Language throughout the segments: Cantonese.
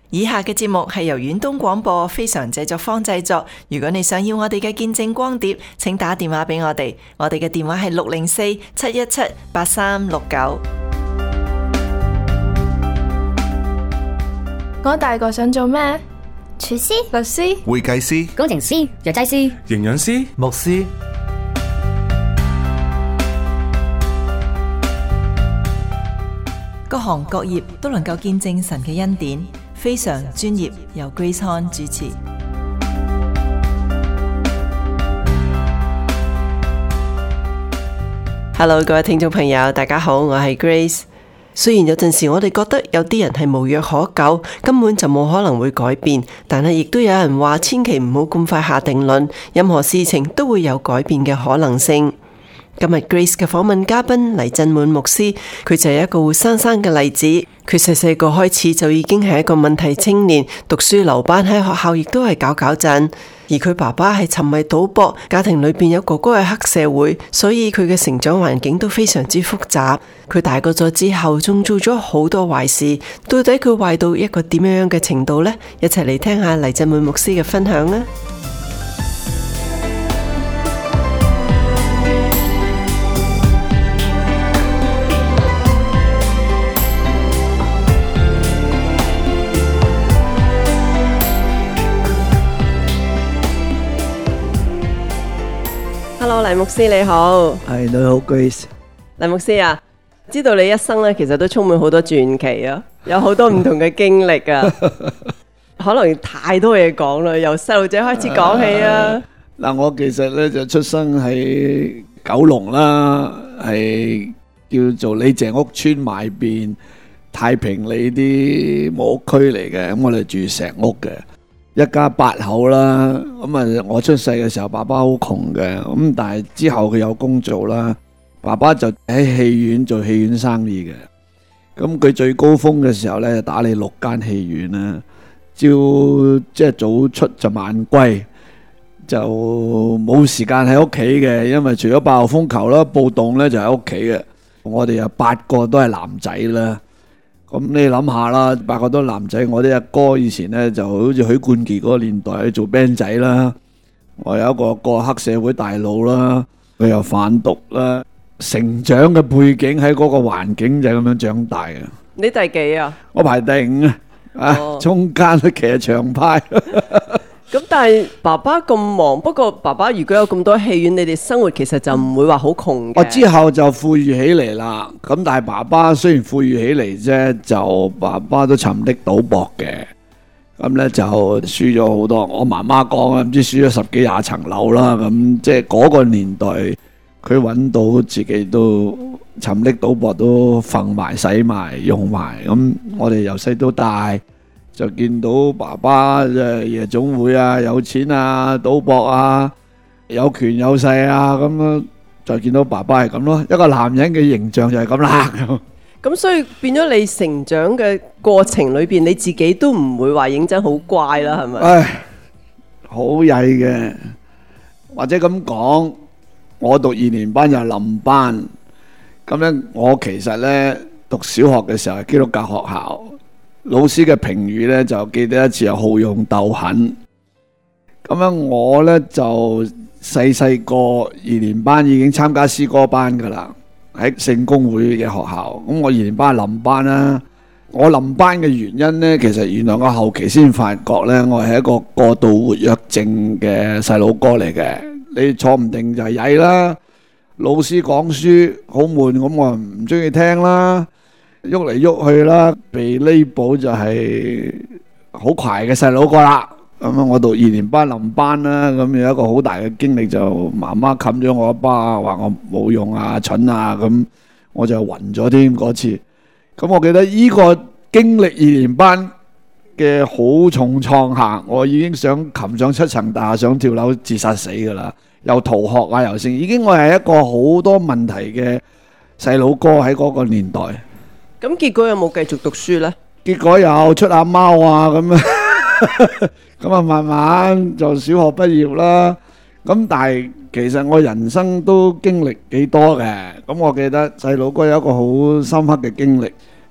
以下嘅節目係由遠東廣播非常製作坊製作。如果你想要我哋嘅見證光碟，請打電話俾我哋。我哋嘅電話係604-717-8369。 我大個想做咩？ 廚師、 律師、 會計師、 工程師、藥劑師、 營養師、 牧師。 各行各業都能夠見證神嘅恩典，非常專業，由 Grace Han 主持。Hello， 各位聽眾朋友，大家好，我係 Grace。雖然有陣時我哋覺得有啲人係無藥可救，根本就冇可能會改變，但係亦都有人話千祈唔好咁快下定論，任何事情都會有改變嘅可能性。今日 Grace 嘅訪問嘉賓黎振滿牧師，佢就係一個活生生嘅例子。佢細個開始就已經係一個問題青年，讀書留班，喺學校亦都係搞震。而佢爸爸係沉迷賭博，家庭裏邊有哥哥係黑社會，所以佢嘅成長環境都非常之複雜。佢大個咗之後，仲做咗好多壞事。到底佢壞到一個點樣嘅程度呢？一齊嚟聽下黎振滿牧師嘅分享啦。Hello， 黎牧師你好。 係，你好 Grace。 黎牧師啊，知道你一生咧，其實都充滿好多傳奇啊，有好多唔同嘅經歷啊。可能太多嘢講啦，由細路仔開始講起啊。 嗱，我其實咧就出生喺九龍啦，係叫做李鄭屋村埋邊太平里啲木屋區嚟嘅，咁我哋住石屋嘅。一家8口啦，咁啊，我出世嘅時候，爸爸好窮嘅，咁但係之後佢有工做啦，爸爸就喺戲院做戲院生意嘅，咁佢最高峰嘅時候呢，打理6間戲院啦，即係早出就晚歸，就冇時間喺屋企嘅，因為除咗8號風球啦、暴動呢，就喺屋企嘅，我哋有8個都係男仔啦。咁你諗下啦，8個都男仔，我啲阿哥以前呢就好似許冠傑嗰個年代去做 band 仔啦，我有一個黑社會大佬啦，佢又販毒啦，成長嘅背景喺嗰個環境就係咁樣長大嘅。 你第幾啊？ 我排第5啊，中間都騎長派。 咁但係爸爸咁忙，不過爸爸如果有咁多戲院，你哋生活其實就唔會話好窮嘅。 我之後就富裕起嚟啦，咁但係爸爸雖然富裕起嚟啫，就爸爸都沉溺賭博嘅，咁呢就輸咗好多。我媽媽講啊，唔知輸咗10幾20層樓啦，咁即係嗰個年代，佢揾到自己都沉溺賭博，都瞓埋、洗埋、用埋，咁我哋由細到大。就見到爸爸夜總會啊，有錢啊，賭博啊，有權有勢啊，咁樣就見到爸爸係咁咯，一個男人嘅形象就係咁啦。 咁所以變咗你成長嘅過程裏邊，你自己都唔會話認真好乖啦，係咪？ 唉，好曳嘅，或者咁講，我讀2年班就臨班，咁咧我其實咧讀小學嘅時候係基督教學校。老師嘅評語呢，就記得一次係好勇鬥狠，咁樣我呢，就細個2年班已經參加詩歌班噶啦，喺聖公會嘅學校。咁我2年班係臨班啦，我臨班嘅原因呢，其實原來我後期先發覺呢，我係一個過度活躍症嘅細佬哥嚟嘅。你坐唔定就係曳啦，老師講書好悶，咁我唔中意聽啦。喐嚟喐去啦，被label就係好快嘅細佬哥啦。咁我讀2年班臨班啦，咁有一個好大嘅經歷，就媽媽冚咗我一巴，話我冇用啊、蠢啊，咁我就暈咗添嗰次。咁我記得呢個經歷2年班嘅好重創下，我已經想擒上7層大廈，想跳樓自殺死噶啦，又逃學啊，又剩，已經我係一個好多問題嘅細佬哥喺嗰個年代。 咁結果有冇繼續讀書呢？ 結果有出下貓啊咁啊，咁啊慢慢就小學畢業啦。咁但係其實我人生都經歷幾多嘅。咁我記得細佬哥有一個好深刻嘅經歷，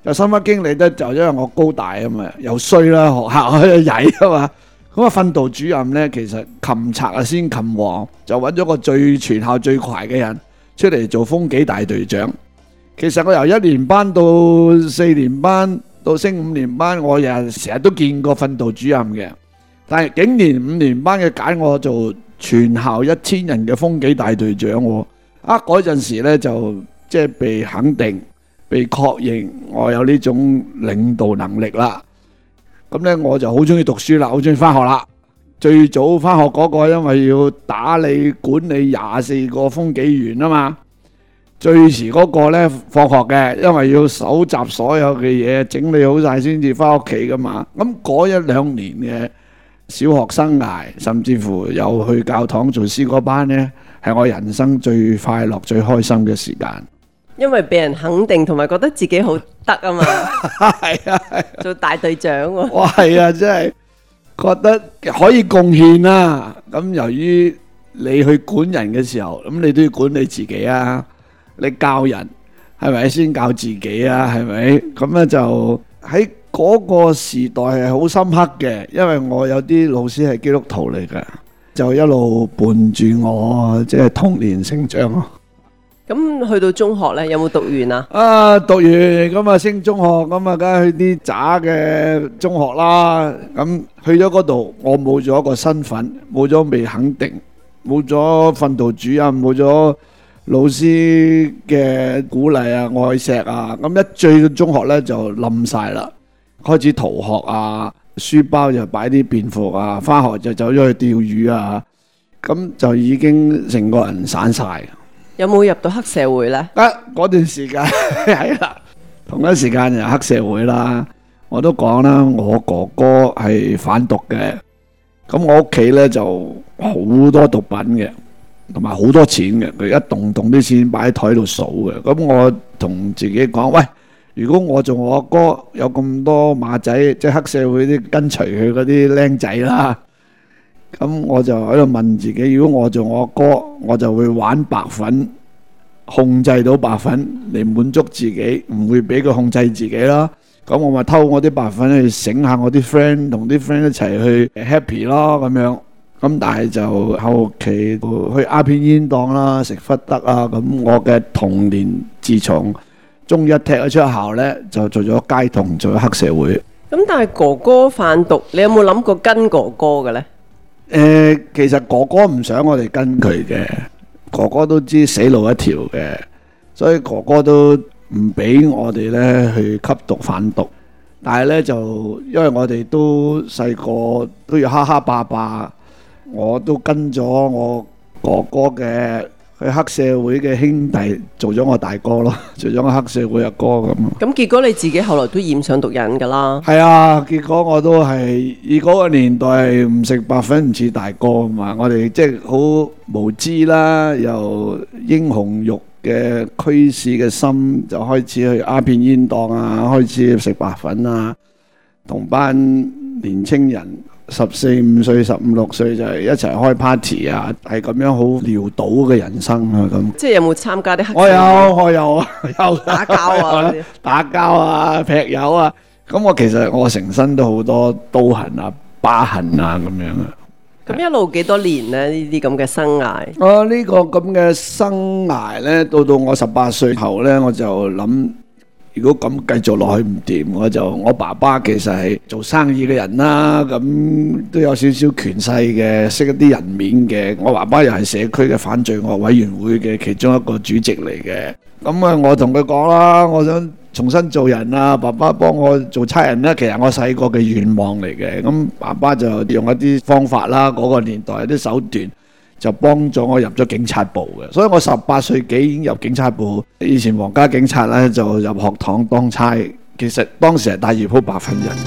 就深刻經歷咧，就因為我高大啊嘛，又衰啦，學校又曳啊嘛。咁啊，訓導主任咧，其實擒賊啊先擒王，就揾咗個全校最快嘅人出嚟做風紀大隊長。其實我由1年班到4年班到升5年班，我成日都見過訓導主任嘅，但係竟然5年班嘅揀我做全校1000人嘅風紀大隊長喎。嗰陣時咧就即係被肯定、被確認我有呢種領導能力啦。咁咧我就好中意讀書啦，好中意翻學啦。最早翻學嗰個因為要打理管理24個風紀員啊嘛。最遲嗰個咧放學嘅，因為要搜集所有嘅嘢，整理好晒先至翻屋企噶嘛。咁嗰1-2年嘅小學生涯，甚至乎又去教堂做詩歌班咧，係我人生最快樂、最開心嘅時間。 因為俾人肯定同埋覺得自己好得啊嘛。 係啊， 做大隊長喎。 哇，係啊，真係覺得可以貢獻啦。咁由於你去管人嘅時候，咁你都要管理自己啊。你教人係咪先教自己啊？係咪？咁咧就喺嗰個時代係好深刻嘅，因為我有啲老師係基督徒嚟嘅，就一路伴住我，即係童年成長咯。 咁去到中學呢，有冇讀完啊？ 讀完咁啊升中學，咁啊梗係去啲渣嘅中學啦。咁去咗嗰度，我冇咗一個身份，冇咗被肯定，冇咗訓導主任，冇咗老師嘅鼓勵啊、愛錫啊。咁一去到中學呢，就冧晒啦，開始逃學啊，書包就擺啲便服啊，翻學就走咗去釣魚啊，咁就已經成個人散晒。 有冇入到黑社會呢？ 嗰段時間係啦，同一時間就黑社會啦。我都講啦，我哥哥係販毒嘅，咁我屋企呢就好多毒品嘅，同埋好多錢嘅。佢一棟啲錢擺喺台度數嘅。咁我同自己講，喂，如果我做我哥有咁多馬仔，即係黑社會啲跟隨佢嗰啲僆仔啦。咁我就喺度問自己，如果我做我哥，我就會玩白粉，控制到白粉嚟滿足自己，唔會俾佢控制自己啦。咁我咪偷我啲白粉去醒下我啲 friend， 同啲 friend 一齊去 happy 咯咁樣。咁但係就後期去鴉片煙檔啦，食忽得啊。咁我嘅童年自從中一踢咗出校呢，就做咗街童，做咗黑社會。 咁但係哥哥販毒，你有冇諗過跟哥哥嘅呢？ 其實哥哥唔想我哋跟佢嘅，哥哥都知死路一條嘅，所以哥哥都唔俾我哋呢去吸毒販毒。但係呢，就因為我哋都細個都要蝦蝦霸霸，我都跟咗我哥哥嘅去黑社會嘅兄弟做咗我大哥咯，做咗我黑社會阿哥咁。咁結果你自己後來都染上毒癮噶啦。 係啊，結果我都係以嗰個年代唔食白粉唔似大哥啊嘛，我哋即係好無知啦，又英雄慾嘅驅使嘅心，就開始去鴉片煙檔啊，開始食白粉啊，同班年青人14、15歲、15、16歲就係一齊開 party 啊，係咁樣好潦倒嘅人生啊咁。 即係有冇參加啲黑社會？ 我有打交啊， 打交啊，劈友啊。咁我其實我成身都好多刀痕啊、疤痕啊咁樣啊。 咁一路幾多年呢？呢啲咁嘅生涯？ 呢個咁嘅生涯呢，到我18歲後呢，我就諗，如果咁繼續落去唔掂，我爸爸其實係做生意嘅人啦，咁都有少少權勢嘅，識一啲人面嘅。我爸爸又係社區嘅反罪惡委員會嘅其中一個主席嚟嘅。咁啊，我同佢講啦，我想重新做人啊，爸爸幫我做差人啦。其實我細個嘅願望嚟嘅。咁爸爸就用一啲方法啦，嗰個年代有啲手段，就幫咗我入咗警察部嘅，所以我18歲幾已經入警察部。以前皇家警察呢，就入學堂當差，其實當時係帶住鋪白粉人。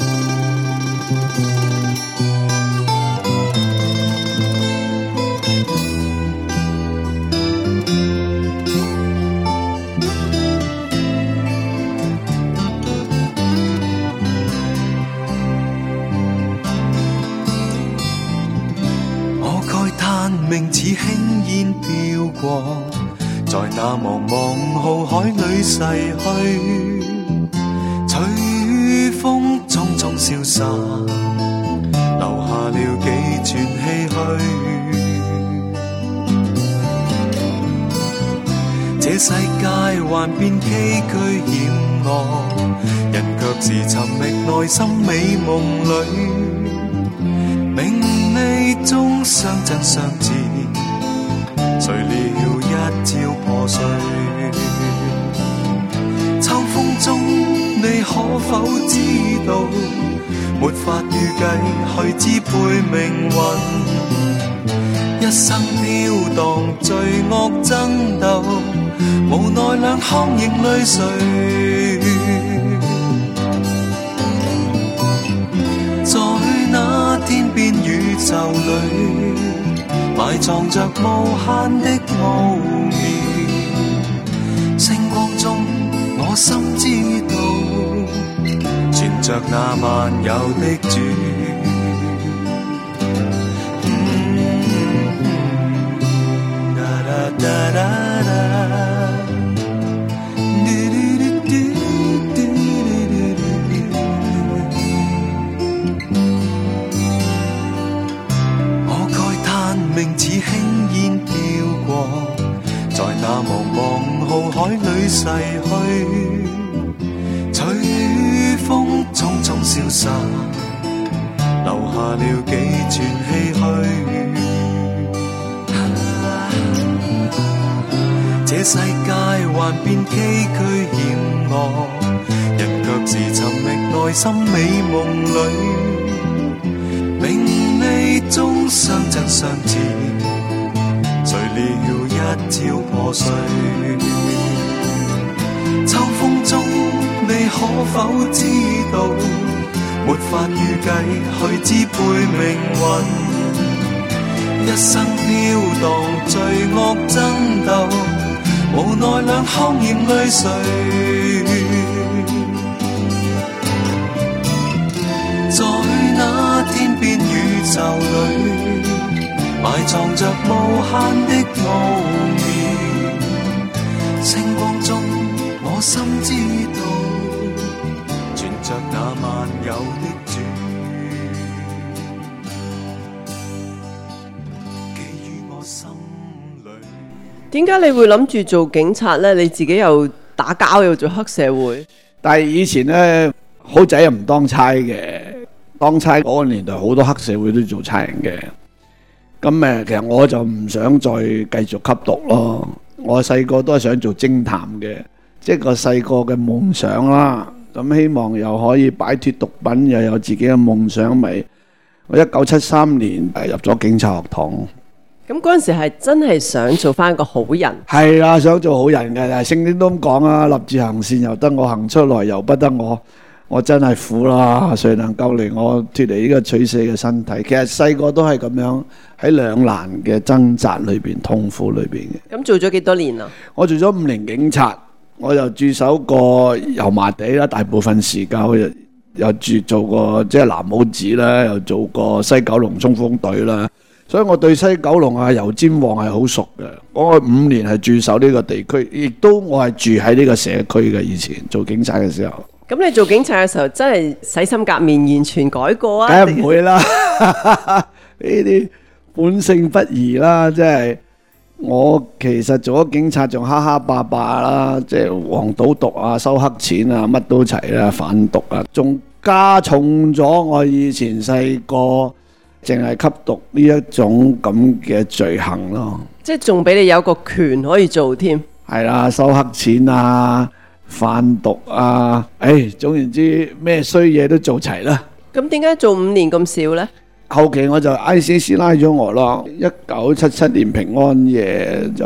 名似輕煙飄過，在那茫茫浩海裏逝去。 隨風匆匆消散，留下了幾串唏噓。這世界幻變崎嶇險惡，人卻是尋覓內心美夢裏，名利中相爭相賤，誰料一朝破碎。秋風中你可否知道，沒法預計去支配命運，一生飄蕩罪惡爭鬥，無奈兩腔仍淚垂。在那天邊宇宙裏，埋藏着無限的奧妙，星光中我心知道，存着那萬有的主。我慨嘆命似輕煙飄過，在那茫茫浩海裏逝去，隨風匆匆消散，留下了幾串唏噓。這世界幻變崎嶇險惡，人卻是尋覓內心美夢裏，名利中相爭相賤，誰料一朝破碎。秋風中你可否知道，沒法預計去支配命運，一生飄蕩罪惡爭鬥，無奈兩腔仍淚垂。在那天邊宇宙裏，埋藏着無限的奧妙，星光中我心知道，存着那萬有的主，寄於我心裏。 點解你會諗住做警察呢？你自己又打交又做黑社會， 但係以前呢，好仔又唔當差嘅，當差嗰個年代好多黑社會都做差人嘅。咁其實我就唔想再繼續吸毒咯。我細個都係想做偵探嘅，即係個細個嘅夢想啦。咁希望又可以擺脫毒品，又有自己嘅夢想，咪我1973年入咗警察學堂。 咁嗰陣時係真係想做翻個好人。 係啦，想做好人嘅，但係聖經都咁講啊，立志行善由得我，行出來由不得我。我真係苦啦，誰能夠令我脫離呢個取死嘅身體？其實細個都係咁樣喺兩難嘅掙扎裏邊、痛苦裏邊嘅。 咁做咗幾多年啊？ 我做咗5年警察，我又駐守過油麻地啦，大部分時間又做過即係藍帽子啦，又做過西九龍衝鋒隊啦，所以我對西九龍啊、油尖旺係好熟嘅。我5年係駐守呢個地區，亦都我係住喺呢個社區嘅。以前做警察嘅時候。 咁你做警察嘅時候真係洗心革面，完全改過啊？ 梗係唔會啦，呢啲本性不移啦，即係我其實做咗警察仲蝦蝦霸霸啦，即係黃賭毒啊、收黑錢啊，乜都齊啦，販毒啊，仲加重咗我以前細個淨係吸毒呢一種咁嘅罪行咯。 即係仲俾你有個權可以做添。 係啦，收黑錢啊，販毒啊，總言之咩衰嘢都做齊啦。 咁點解做5年咁少呢？ 後期我就 ICAC 拉咗我咯，1977年平安夜就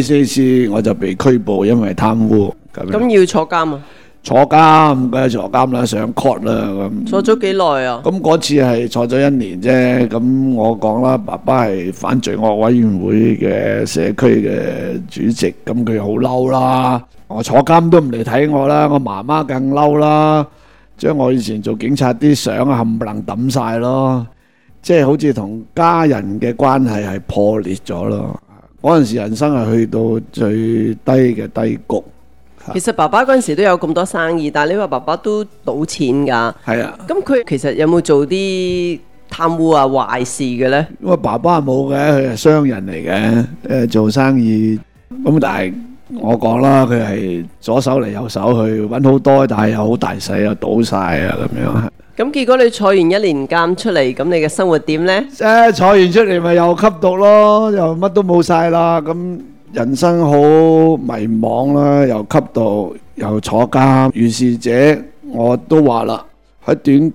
ICAC 我就被拘捕，因為貪污。 咁要坐監啊？ 坐監梗係坐監啦，上 court 啦咁。 坐咗幾耐啊？ 咁嗰次係坐咗1年啫。咁我講啦，爸爸係反罪惡委員會嘅社區嘅主席，咁佢好嬲啦。我坐監都唔嚟睇我啦，我媽媽更嬲啦，將我以前做警察啲相冚唪唥抌晒咯，即係好似同家人嘅關係係破裂咗咯。嗰陣時人生係去到最低嘅低谷， 其實爸爸嗰陣時都有咁多生意，但係你話爸爸都賭錢㗎。 係啊， 咁佢其實有冇做啲貪污啊壞事嘅呢？ 因為爸爸冇嘅，佢係商人嚟嘅，做生意咁，但係我講啦，佢係左手嚟右手去揾好多，但係又好大使又賭晒啊咁樣。 咁結果你坐完1年監出嚟，咁你嘅生活點呢？ 坐完出嚟咪又吸毒咯，又乜都冇晒啦，咁人生好迷茫啦，又吸毒又坐監。於是者我都話啦，喺短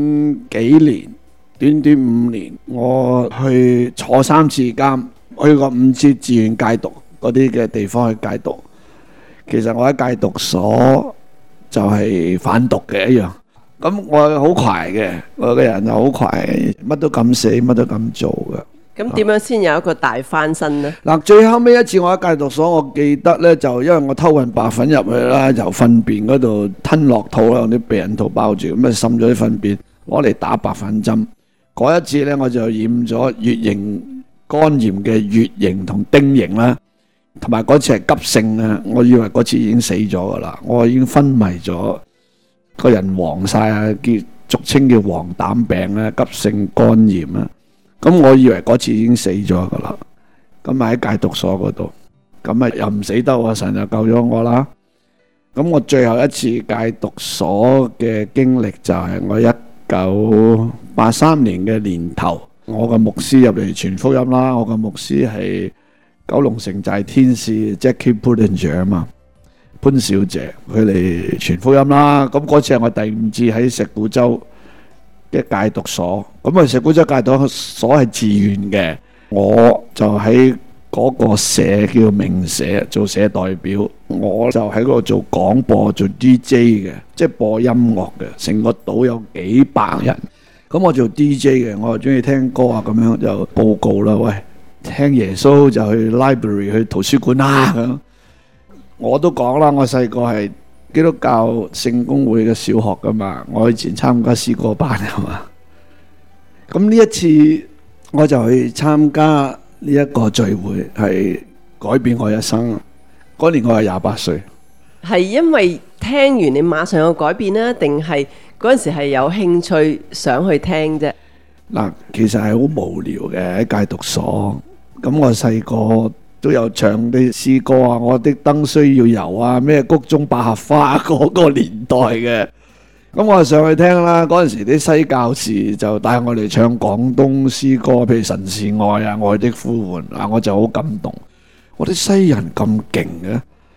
短5年，我去坐3次監，去過5次自願戒毒嗰啲嘅地方去戒毒。其實我喺戒毒所就係販毒嘅一樣。咁我好快嘅，我個人就好快，乜都敢死，乜都敢做嘅。 咁點樣先有一個大翻身呢？ 嗱，最後尾一次我喺戒毒所，我記得呢，就因為我偷運白粉入去啦，由糞便嗰度吞落肚啦，用啲避孕套包住，咁啊滲咗啲糞便攞嚟打白粉針。嗰一次呢，我就染咗乙型肝炎嘅乙型同丁型啦，同埋嗰次係急性啦，我以為嗰次已經死咗噶啦，我已經昏迷咗。個人黃晒啊，俗稱叫黃疸病啦，急性肝炎啦。咁我以為嗰次已經死咗噶啦。咁喺戒毒所嗰度，咁啊又唔死得喎，神就救咗我啦。咁我最後一次戒毒所嘅經歷就係我1983年嘅年頭，我個牧師入嚟傳福音啦。我個牧師係九龍城寨天使 Jackie Pullinger 啊嘛。潘小姐佢嚟傳福音啦，咁嗰次係我第5次喺石鼓洲嘅戒毒所，咁啊石鼓洲戒毒所係自願嘅，我就喺嗰個社叫明社做社代表，我就喺嗰度做廣播做 DJ 嘅，即係播音樂嘅，成個島有幾百人，咁我做 DJ 嘅，我又中意聽歌啊，咁樣就報告啦，喂，聽耶穌就去 library 去圖書館啦咁。我都講啦，我細個係基督教聖公會嘅小學噶嘛，我以前參加詩歌班啊嘛。咁呢一次我就去參加呢一個聚會，係改變我一生。嗰年我係28歲。 係因為聽完你馬上有改變呢，定係嗰陣時係有興趣想去聽啫？ 嗱，其實係好無聊嘅喺戒毒所。咁我細個都有唱啲詩歌啊，我的燈需要油啊，咩谷中百合花嗰個年代嘅，咁我就上去聽啦。嗰陣時啲西教士就帶我哋唱廣東詩歌，譬如神是愛啊，愛的呼喚啊，我就好感動。我啲西人咁勁嘅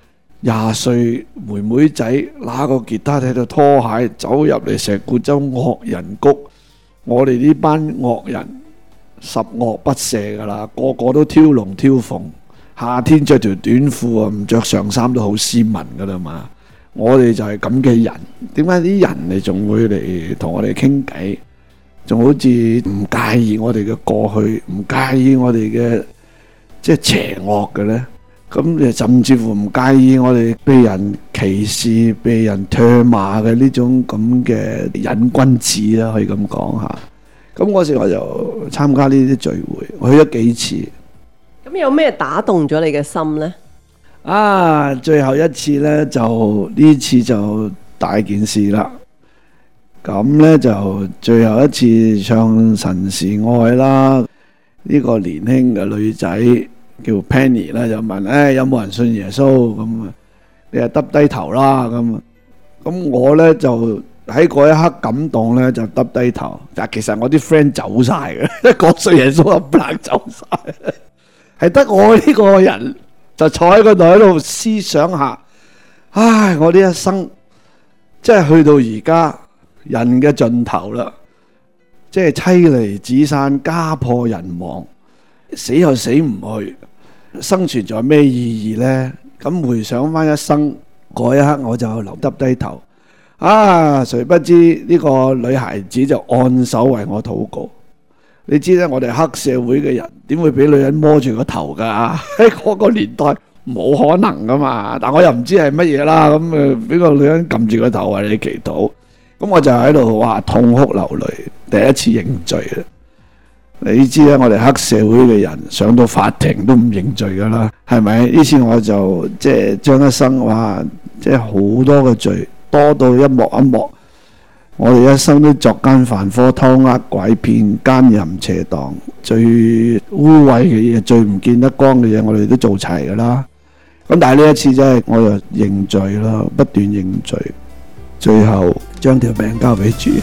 ，20歲妹妹仔拿個吉他喺度拖鞋走入嚟石鼓洲惡人谷，我哋呢班惡人十惡不赦噶啦，個個都挑龍挑鳳。夏天着條短褲啊，唔着上衫都好斯文噶啦嘛。我哋就係咁嘅人，點解啲人你仲會嚟同我哋傾偈，仲好似唔介意我哋嘅過去，唔介意我哋嘅即係邪惡嘅呢？咁甚至乎唔介意我哋被人歧視、被人唾罵嘅呢種咁嘅癮君子啦，可以咁講下。咁嗰時我就參加呢啲聚會，我去咗幾次。 咁有咩打動咗你嘅心呢？ 最後一次呢，就呢次就大件事啦。咁呢，就最後一次唱神是愛啦。呢個年輕嘅女仔叫 Penny 啦，就問有冇人信耶穌？咁你就耷低頭啦。咁我呢，就喺嗰一刻感動呢，就耷低頭。但其實我啲 friend 走晒嘅，一講信耶穌就唔能走晒。係得我呢個人就坐喺嗰度喺度思想下，唉，我呢一生即係去到而家人嘅盡頭啦，即係妻離子散、家破人亡，死又死唔去，生存在咩意義呢？咁回想翻一生嗰一刻，我就耷低頭，誰不知呢個女孩子就按手為我禱告。你知咧，我哋黑社會嘅人點會俾女人摸住個頭噶？喺嗰個年代冇可能噶嘛。但我又唔知係乜嘢啦。咁俾個女人撳住個頭為你祈禱。咁我就喺度痛哭流淚，第一次認罪啦。 你知啦，我哋黑社會嘅人上到法庭都唔認罪噶啦，係咪？呢次我就即係張一生哇，即係好多嘅罪，多到一幕一幕。我哋一生都作奸犯科、偷呃拐騙、奸淫邪蕩，最污穢嘅嘢、最唔見得光嘅嘢，我哋都做齊噶啦。咁但係呢一次真係我就認罪啦，不斷認罪，最後將條命交俾主。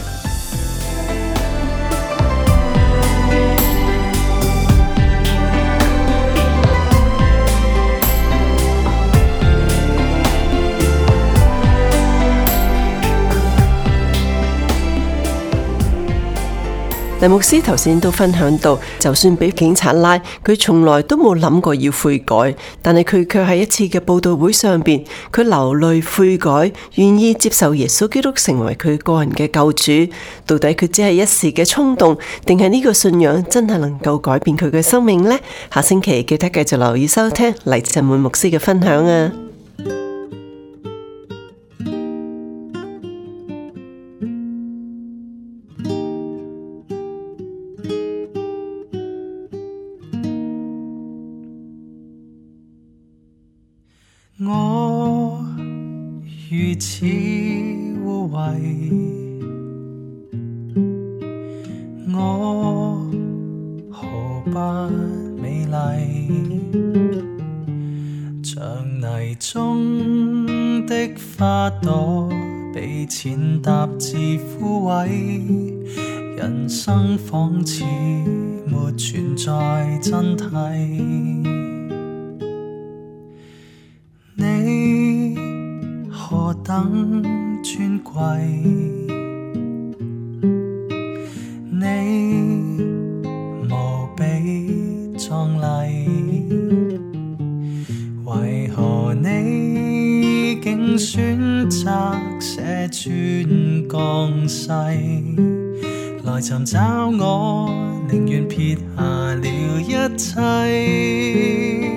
黎牧師頭先都分享到，就算俾警察拉，佢從來都冇諗過要悔改，但係佢卻喺一次嘅佈道會上邊，佢流淚悔改，願意接受耶穌基督成為佢個人嘅救主。到底佢只係一時嘅衝動，定係呢個信仰真係能夠改變佢嘅生命呢？下星期記得繼續留意收聽黎振滿牧師嘅分享啊！ 我如此污穢，我毫不美麗，像泥中的花朵，被踐踏至枯萎，人生仿似沒存在真諦。你何等尊貴，你無比壯麗，為何你竟選擇捨尊降世，來尋找我，寧願撇下了一切。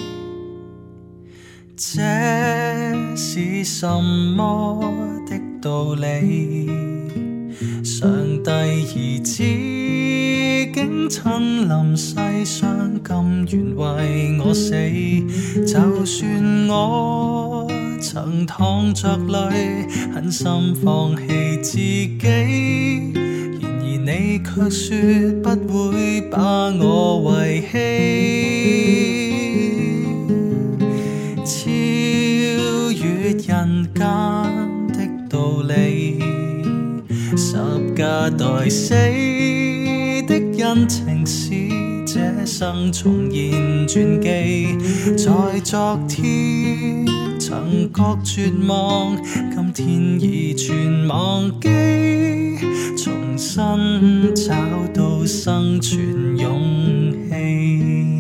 這是什麼的道理？上帝兒子竟親臨世上，甘願為我死。就算我曾淌着淚，狠心放棄自己，然而你卻說不會把我遺棄。人間的道理，十架代死的恩情，使這生重現傳記。在昨天曾覺絕望，今天已全忘記，重新找到生存勇氣。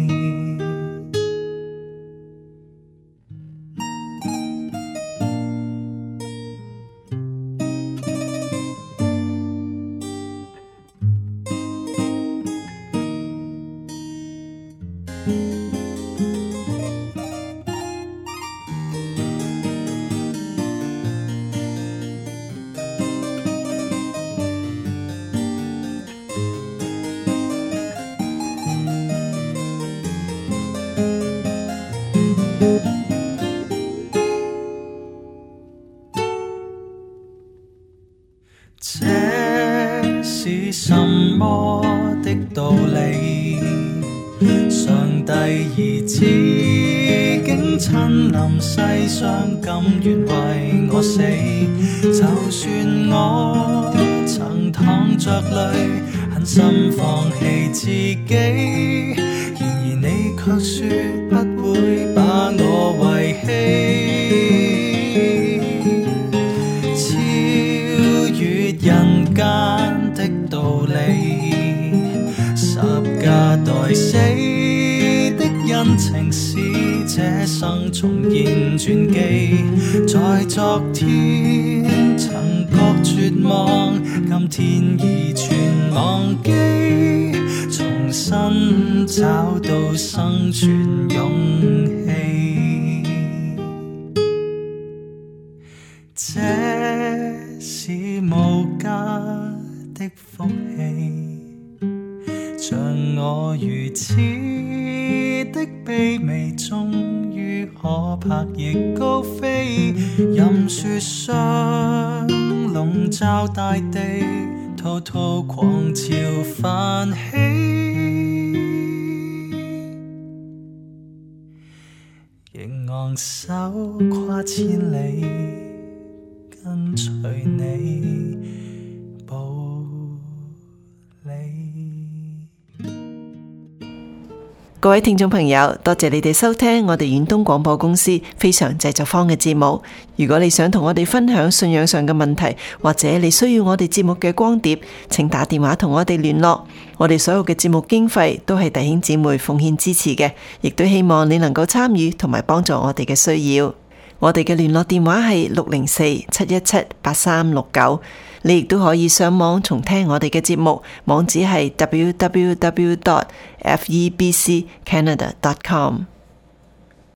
這是什麼的道理？上帝兒子竟親臨世上，甘願為我死。就算我曾淌着淚，狠心放棄自己，然而你卻說不會把我遺棄。人間的道理，十架代死的恩情，使這生重現傳記。在昨天曾覺絕望，今天已全忘記，重新找到生存勇氣。這是無價的福氣，像我如此的卑微，終於可拍翼高飛，任雪霜籠罩大地，滔滔狂潮泛起，仍昂首跨千里，跟隨你步履。 各位聽眾朋友，多謝你哋收聽我哋遠東廣播公司非常製作坊嘅節目。如果你想同我哋分享信仰上嘅問題，或者你需要我哋節目嘅光碟，請打電話同我哋聯絡。我哋所有嘅節目經費都係弟兄姊妹奉獻支持嘅，亦都希望你能夠參與同埋幫助我哋嘅需要。我哋嘅聯絡電話係604-717-8369。你亦都可以上網重聽我哋嘅節目，網址係www.febccanada.com。